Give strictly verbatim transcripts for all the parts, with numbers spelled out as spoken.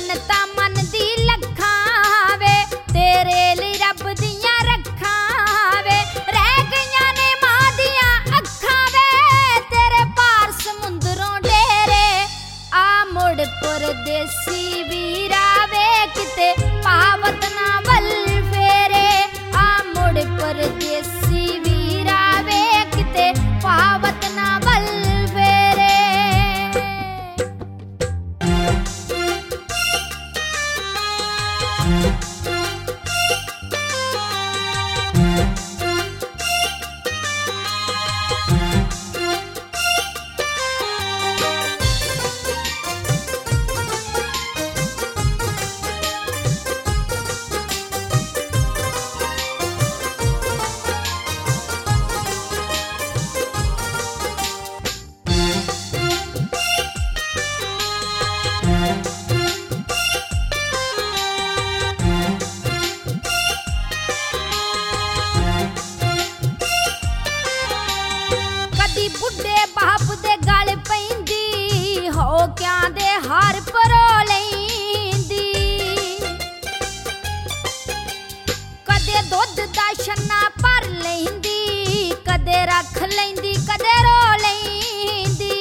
मन्नता मन दी लखां वे तेरे लिए रब दियां रखां वे रह गईयां ने मां दियां अखां वे तेरे पार समुंदरों डेरे आ मुड़ परदेसी वीरा वे किते पावत ना वल फेरे आ मुड़ परदेसी वीरा वे किते पावत ना वल फेरे। बुढ़े बाप दे गल पैंदी हो क्या दे हार परो लैंदी कदे दुध दा छन्ना भर लैंदी कदे रख लैंदी कदे रो लैंदी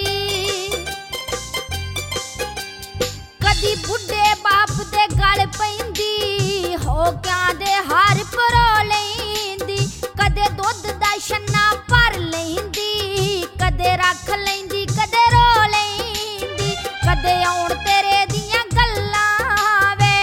कदी बुढ़े बाप दे गल पैंदी हो क्या दे हार परो लैंदी कदे दुध दा छन्ना भर लैंदी कदे रख लैंदी कदे रो लैंदी कदे आउण तेरे दियां गल्लां वे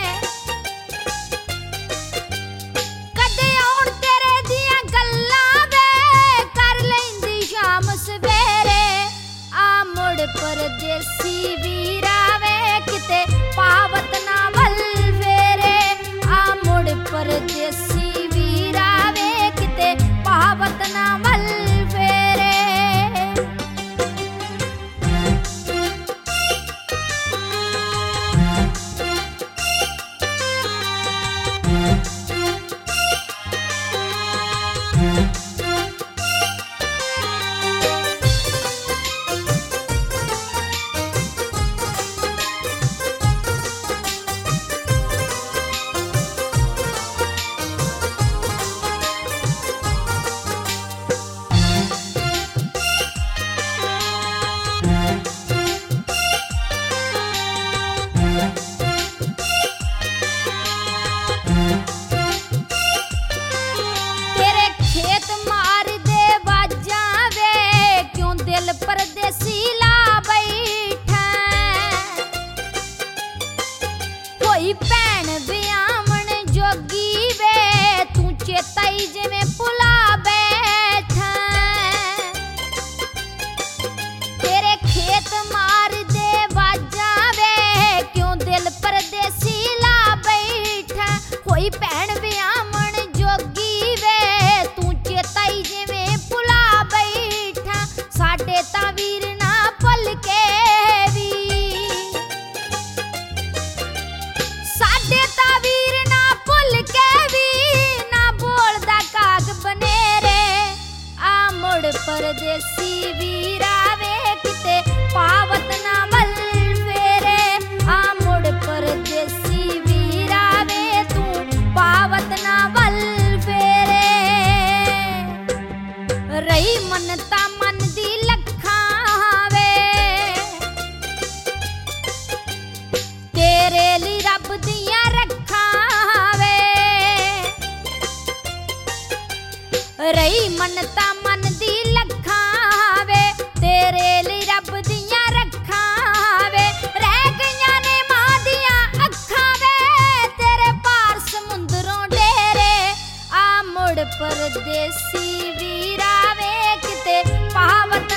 कदे आउण तेरे दियां गल्लां वे कर लैंदी शाम सवेरे आ मुड़ परदेसी वीरा वे किते पावत ना वल फेरे आ मुड़ परदेसी वीरा वे किते पावत ना वल फेरे। परदेसी ला बैठा कोई भैन ब्याहण जोगी वे तू चेताई जिवें भुला बैठा तेरे खेत मार दे बाजा वे क्यों दिल परदेसी ला बैठा कोई भैन ब्याहण जोगी वे तू चेताई जिवें भुला बैठा साडे तां वीर ना भुल के वी साडे तां वीर ना भुल के वी ना बोलदा काग बनेरे आ मुड़ परदेसी वीरा वे किते पावत ना वल फेरे आ मुड़ परदेसी वीरा वे तू पावत ना वल फेरे। रही मन्नता मन दी तेरे लिए रब दियां रखां वे रही मन्नता मन दी लखां वे तेरे लिए रब दियां रखां वे रह गईयां ने मां दियां अखां वे तेरे पार समुंदरों डेरे आ मुड़ परदेसी वीरा वे किते पावत